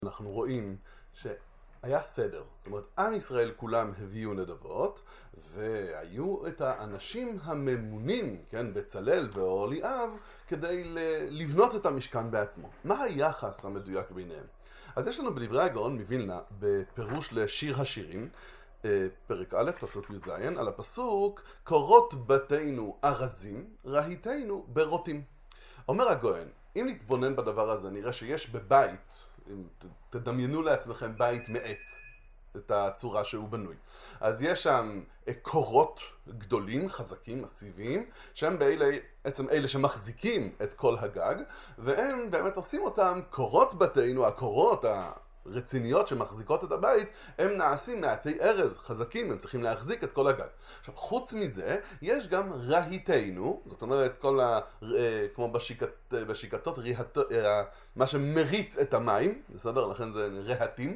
אנחנו רואים שהיה סדר, זאת אומרת, עם ישראל כולם הביאו נדבות, והיו את האנשים הממונים, כן, בצלאל ואוהליאב, כדי לבנות את המשכן בעצמו. מה היחס המדויק ביניהם? אז יש לנו בדברי הגאון מווילנה, בפירוש לשיר השירים, פרק א', פסוק י"ז, על הפסוק, קורות בתינו ארזים, ראיתינו ברוטים. אומר הגאון, אם נתבונן בדבר הזה, נראה שיש בבית, תדמיינו לעצמכם בית מעץ, את הצורה שהוא בנוי. אז יש שם קורות גדולים, חזקים, מסיביים, שהם בעצם אלה שמחזיקים את כל הגג, והם באמת עושים אותם קורות בתינו, הקורות הרציניות שמחזיקות את הבית, הם נעשים מעצי ארז חזקים, הם צריכים להחזיק את כל הגג. עכשיו, חוץ מזה, יש גם ראיתינו, זאת אומרת, כמו בשיקתות, מה שמריץ את המים, בסדר? לכן זה רהטים,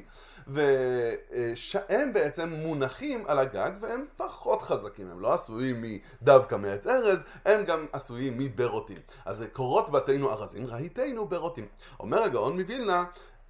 ושהם בעצם מונחים על הגג, והם פחות חזקים, הם לא עשויים דווקא מעץ ארז, הם גם עשויים מברוטים. אז קורות בתינו ארזים, ראיתינו ברוטים. אומר הגאון מווילנה,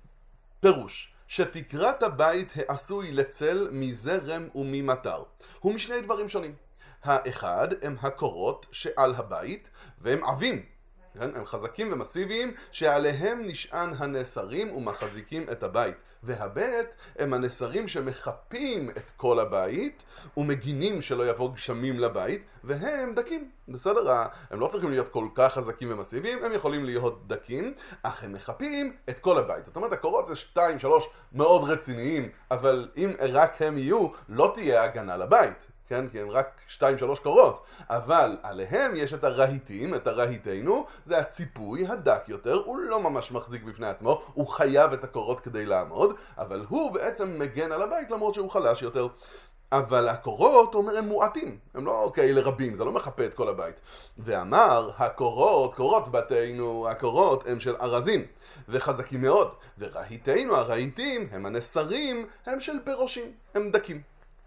פירוש, שתקרת הבית העשוי לצל מזרם וממטר, הוא משני דברים שונים. האחד הם הקורות שעל הבית, והם עבים, כן? הם חזקים ומסיביים, שעליהם נשען הנסרים ומחזיקים את הבית. והבית הם הנסרים שמחפים את כל הבית ומגינים שלא יבוא גשמים לבית, והם דקים, בסדר? הם לא צריכים להיות כל כך חזקים ומסיביים, הם יכולים להיות דקים, אך הם מחפים את כל הבית. זאת אומרת, הקורות זה 2-3 מאוד רציניים, אבל אם רק הם יהיו, לא תהיה הגנה לבית. כן, כי הם רק 2-3 קורות, אבל עליהם יש את הראיתים, את הראיתינו, זה הציפוי הדק יותר, הוא לא ממש מחזיק בפני עצמו, הוא חייב את הקורות כדי לעמוד, אבל הוא בעצם מגן על הבית למרות שהוא חלש יותר. אבל הקורות, אומר, הם מועטים, הם לא כאלה רבים, זה לא מחפה את כל הבית. ואמר, קורות בתינו, הקורות הם של ארזים, וחזקים מאוד, וראיתינו, הראיתים, הם הנסרים, הם של בראשים, הם דקים.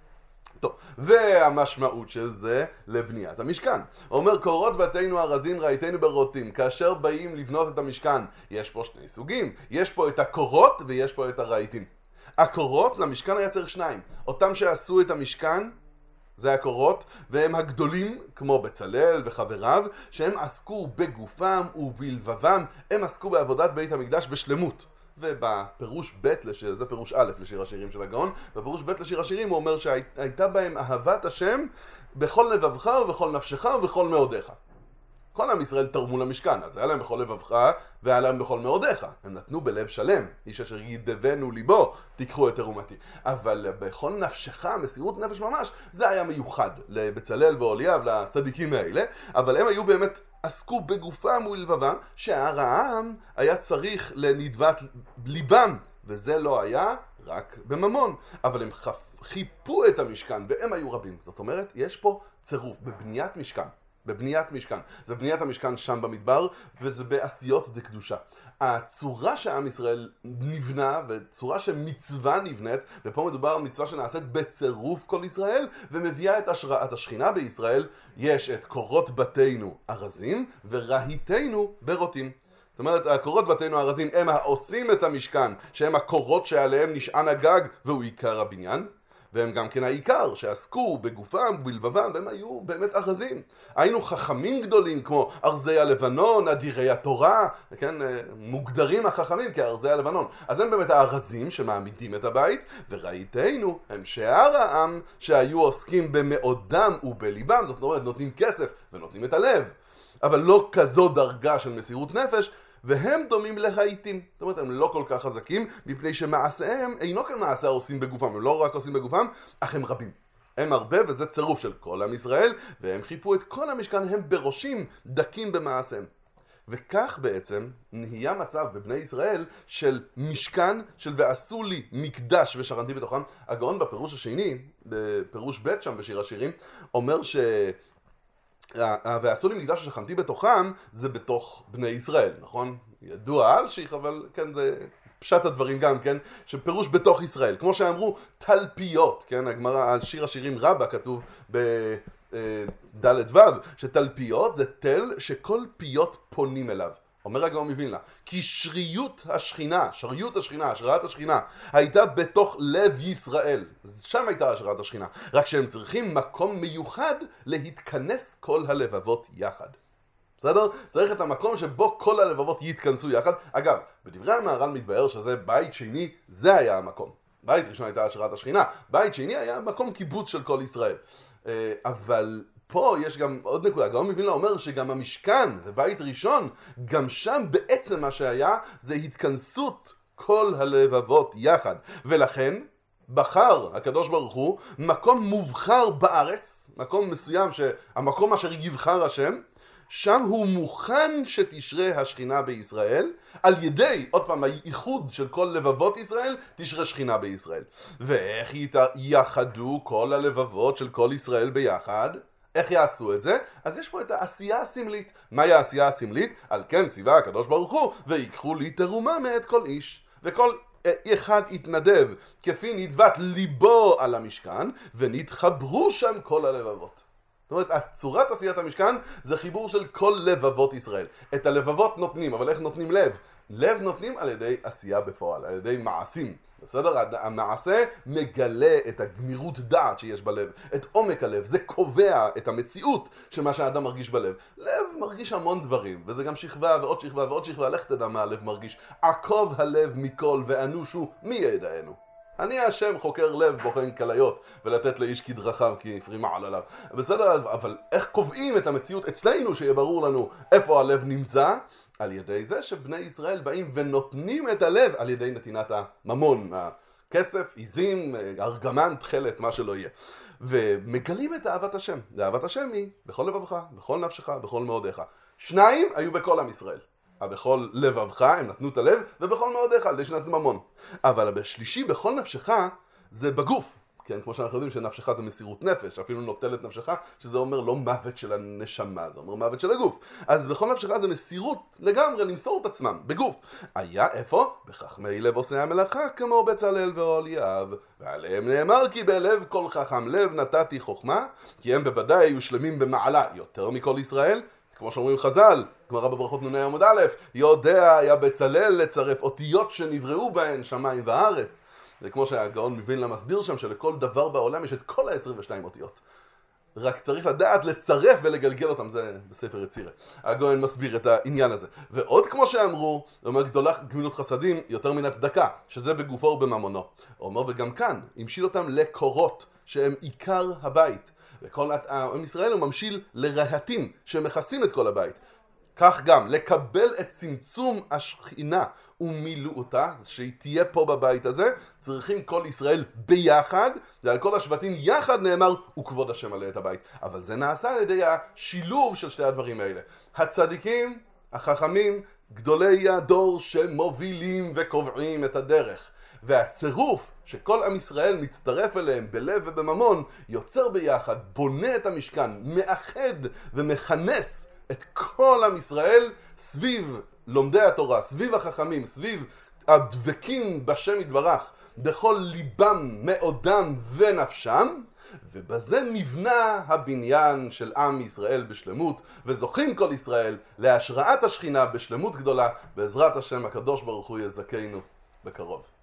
טוב, והמשמעות של זה לבניית המשכן. אומר, קורות בתינו ארזים, ראיתינו ברוטים. כאשר באים לבנות את המשכן, יש פה שני סוגים. יש פה את הקורות ויש פה את הראיתים. הקורות, למשכן היה צריך שניים. אותם שעשו את המשכן, זה הקורות, והם הגדולים, כמו בצלאל וחבריו, שהם עסקו בגופם ובלבבם, הם עסקו בעבודת בית המקדש בשלמות. ובפירוש ב' זה פירוש א' לשיר השירים של הגאון, בפירוש ב' לשיר השירים הוא אומר שהייתה בהם אהבת השם בכל לבבך ובכל נפשך ובכל מאודיך. כל עם ישראל תרמו למשכן, אז היה להם בכל לבבך והיה להם בכל מאודיך. הם נתנו בלב שלם, איש אשר ידבנו ליבו, תיקחו את תרומתי. אבל בכל נפשך, מסירות נפש ממש, זה היה מיוחד לבצלאל ואוהליאב, לצדיקים האלה, אבל הם היו באמת עסקו בגופם ולבבם, שהר העם היה צריך לנדבת ליבם, וזה לא היה רק בממון. אבל הם חיפו את המשכן, והם היו רבים. זאת אומרת, יש פה צירוף בבניית משכן. בבניית משכן. זה בניית המשכן שם במדבר, וזה בעשיות דקדושה. הצורה שעם ישראל נבנה, וצורה שמצווה נבנית, ופה מדובר על מצווה שנעשית בצירוף כל ישראל, ומביאה את השראת השכינה בישראל, יש את קורות בתינו ארזים, וראיתינו ברוטים. זאת אומרת, הקורות בתינו ארזים הם העושים את המשכן, שהם הקורות שעליהם נשען הגג, והוא עיקר הבניין. והם גם כן העיקר, שעסקו בגופם ובלבבם, והם היו באמת ארזים. היינו חכמים גדולים כמו ארזי הלבנון, אדירי התורה, כן, מוגדרים החכמים כארזי הלבנון. אז הם באמת הארזים שמעמידים את הבית, וראיתינו הם שאר העם שהיו עוסקים במאודם ובליבם, זאת אומרת נותנים כסף ונותנים את הלב, אבל לא כזו דרגה של מסירות נפש, והם דומים לראיתים. זאת אומרת, הם לא כל כך חזקים, מפני שמעשיהם אינו כמעשה עושים בגופם. הם לא רק עושים בגופם, אך הם רבים. הם הרבה, וזה צירוף של כל עם ישראל, והם חיפו את כל המשכן, הם בראשים דקים במעשיהם. וכך בעצם נהיה מצב בבני ישראל של משכן, של ועשו לי מקדש ושכנתי בתוכם. הגאון בפירוש השני, בפירוש ב' שם בשיר השירים, אומר ועשו לי מקדש שכנתי בתוכם, זה בתוך בני ישראל, נכון? ידוע אלשיך, אבל כן, זה פשט הדברים גם, כן? שפירוש בתוך ישראל, כמו שאמרו תלפיות, כן? הגמרא על שיר השירים רבה כתוב ד' ו', שתלפיות זה תל שכל פיות פונים אליו. אומר הגאון מווילנה, כי שריות השכינה, השראת השכינה, הייתה בתוך לב ישראל. שם הייתה השראת השכינה. רק שהם צריכים מקום מיוחד להתכנס כל הלבבות יחד. בסדר? צריך את המקום שבו כל הלבבות יתכנסו יחד. אגב, בדברי המהר"ל מתבאר שזה בית שני, זה היה המקום. בית ראשון הייתה השראת השכינה, בית שני היה מקום קיבוץ של כל ישראל. אבל פה יש גם עוד נקודה, הגאון מווילנה אומר שגם המשכן ובית ראשון, גם שם בעצם מה שהיה זה התכנסות כל הלבבות יחד. ולכן בחר הקדוש ברוך הוא מקום מובחר בארץ, מקום מסוים שהמקום אשר יבחר השם, שם הוא מוכן שתשרה השכינה בישראל, על ידי, עוד פעם, הייחוד של כל לבבות ישראל, תשרה שכינה בישראל. ואיך יחדו כל הלבבות של כל ישראל ביחד? איך יעשו את זה? אז יש פה את העשייה הסמלית. מהי העשייה הסמלית? על כן ציווה הקדוש ברוך הוא, ויקחו לי תרומה מאת כל איש. וכל אחד יתנדב כפי נדבת ליבו על המשכן, ונתחברו שם כל הלבבות. זאת אומרת, צורת עשיית המשכן זה חיבור של כל לבבות ישראל. את הלבבות נותנים, אבל איך נותנים לב? לב נותנים על ידי עשייה בפועל, על ידי מעשים. בסדר? המעשה מגלה את הגמירות דעת שיש בלב, את עומק הלב, זה קובע את המציאות של מה שהאדם מרגיש בלב. לב מרגיש המון דברים, וזה גם שכבה ועוד שכבה ועוד שכבה, לך תדע מה הלב מרגיש. עקוב הלב מכל ואנושו מי ידענו. אני השם חוקר לב בוחן כליות, ולתת לאיש כדרכיו כי יפרימה עליו. בסדר, אבל איך קובעים את המציאות אצלנו שיהיה ברור לנו איפה הלב נמצא? על ידי זה שבני ישראל באים ונותנים את הלב על ידי נתינת הממון, הכסף, עיזים, ארגמן, תחלת, מה שלא יהיה. ומגלים את אהבת השם. אהבת השם היא בכל לבבך, בכל נפשך, בכל מאודיך. שניים היו בכל עם ישראל. בכל לבבך, הם נתנו את הלב, ובכל מאודיך, על ידי שנתנו ממון. אבל בשלישי, בכל נפשך, זה בגוף. כן, כמו שאנחנו יודעים שנפשך זה מסירות נפש, אפילו נוטל את נפשך, שזה אומר לא מוות של הנשמה, זה אומר מוות של הגוף. אז בכל נפשך זה מסירות לגמרי למסור את עצמם, בגוף. היה איפה? בחכמי לב עושה המלאכה, כמו בצלאל ואוליאב. ועליהם נאמר כי בלב כל חכם לב נתתי חוכמה, כי הם בוודאי היו שלמים במעלה יותר מכל ישראל. כמו שאומרים חז"ל, גמרא בברכות נ"ה עמוד א', יודע היה בצלאל לצרף אותיות שנבראו בהן שמיים וארץ. זה כמו שהגאון מווילנה מסביר שם שלכל דבר בעולם יש את כל ה-22 אותיות. רק צריך לדעת לצרף ולגלגל אותם, זה בספר יצירה. הגאון מסביר את העניין הזה. ועוד כמו שאמרו, הוא אומר גמילות חסדים יותר מן הצדקה, שזה בגופו ובממונו. הוא אומר וגם כאן, המשיל אותם לקורות, שהם עיקר הבית. וכל עם ישראל הוא ממשיל לרהטים שמכסים את כל הבית. כך גם, לקבל את צמצום השכינה ומילאותה, שהיא תהיה פה בבית הזה, צריכים כל ישראל ביחד, זה על כל השבטים יחד נאמר, וכבוד השם עלה את הבית. אבל זה נעשה על ידי השילוב של שתי הדברים האלה. הצדיקים, החכמים, גדולי הדור שמובילים וקובעים את הדרך. והצירוף שכל עם ישראל מצטרף אליהם בלב ובממון, יוצר ביחד, בונה את המשכן, מאחד ומכנס את כל עם ישראל סביב לומדי התורה, סביב החכמים, סביב הדבקים בשם יתברך, בכל ליבם, מאודם ונפשם, ובזה נבנה הבניין של עם ישראל בשלמות, וזוכים כל ישראל להשראת השכינה בשלמות גדולה, בעזרת השם הקדוש ברוך הוא יזכנו בקרוב.